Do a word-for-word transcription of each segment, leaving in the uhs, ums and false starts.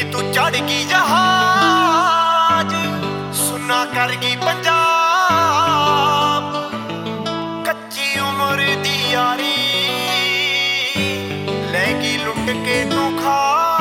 नी तू चढ़ गई जहाज सुना कर गई पंजाब कच्ची उम्र दी यारी लैगी लुट के तू खा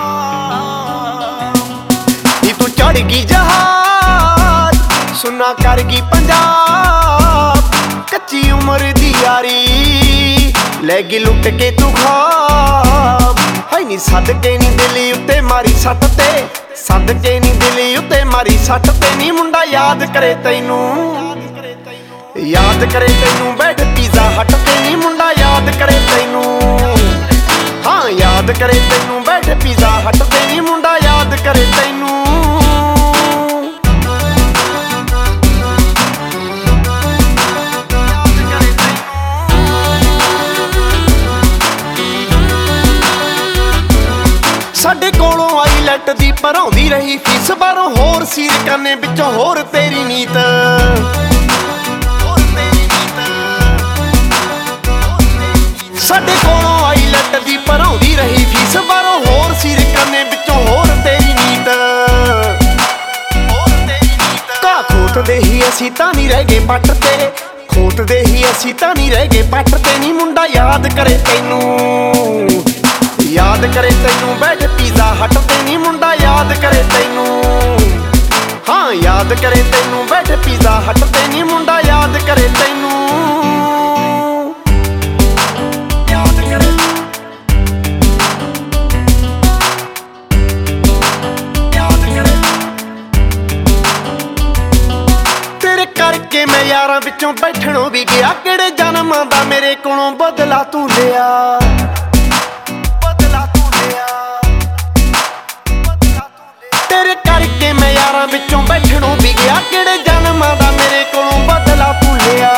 नी तू चढ़ गई जहाज सुना कर गई पंजाब कच्ची उम्र दी यारी लैगी लुट के तू खा नी सद के नी दिली उत्ते मारी सट ते सद के नी दिली उत्ते मारी सट ते नी मुंडा याद करे तैनू याद करे तैनू बैठ पिज़्ज़ा हट ते नी मुंडा याद करे तैनू हाँ याद करे तैनू बैठ पिज़्ज़ा हट ते नी मुंडा याद करे तैनू साडे कोलों आईलैट दी भराउंदी रही फीस बारों होर सीर करने विचों होर तेरी नीत साडे कोलों आईलैट दी भराउंदी रही फीस बारों होर सीर करने विचों होर तेरी नीत घा खोत दे ही असीं तां नहीं रह गए पट ते खोत दे ही असीं तां नहीं रह गए पट ते नी मुंडा याद करे तैनू याद करे तैनू बैठ पिज़्ज़ा हट ते नी मुंडा याद करे तैनू हाँ याद करे तैनू बैठ पिज़्ज़ा हट ते नी मुंडा याद करे तैनू याद करे याद करे तेरे करके मैं यारां विचों बैठणों भी गया किहड़े जन्मां दा मेरे कोलों बदला तू लिया तेरे करके मैं यारां विचों बैठणों भी गया किहड़े जन्मां दा मेरे कोलों बदला तू लिया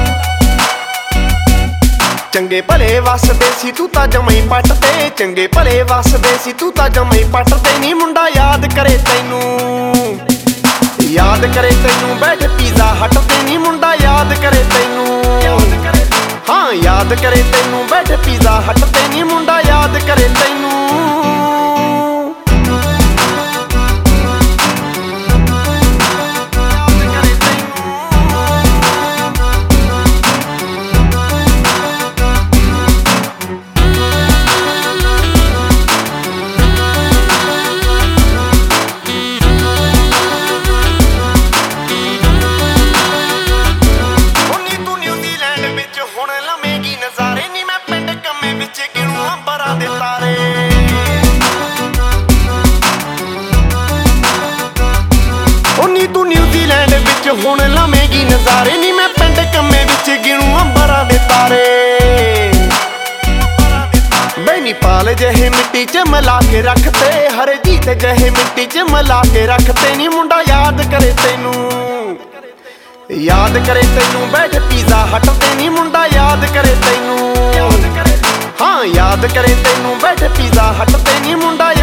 चंगे भले वसदे सी तू तां जम्मे पट ते चंगे भले वसदे सी तू तां जम्मे पट ते नी मुंडा याद करे तैनू याद करे तैनू बैठ पिज़्ज़ा हट ते नी मुंडा याद करे तैनू हाँ याद करे तैनू बैठ पिज़्ज़ा हट ते नी मुंडा याद करे तैनू तू न्यूजीलैंड विच हुण लवेगी नज़ारे नी मैं पिंड कम्मे विच गिणू अंबरां दे तारे बैनीपाल जहे मिट्टी च मिला के रखते हरजीत जहे मिट्टी च मिला के रखते नी मुंडा याद करे तैनू याद करे तैनू बैठ पिज़्ज़ा हट ते नी मुंडा याद करे तैनू हाँ याद करे तैनू बैठ पिज़्ज़ा हट ते नी मुंडा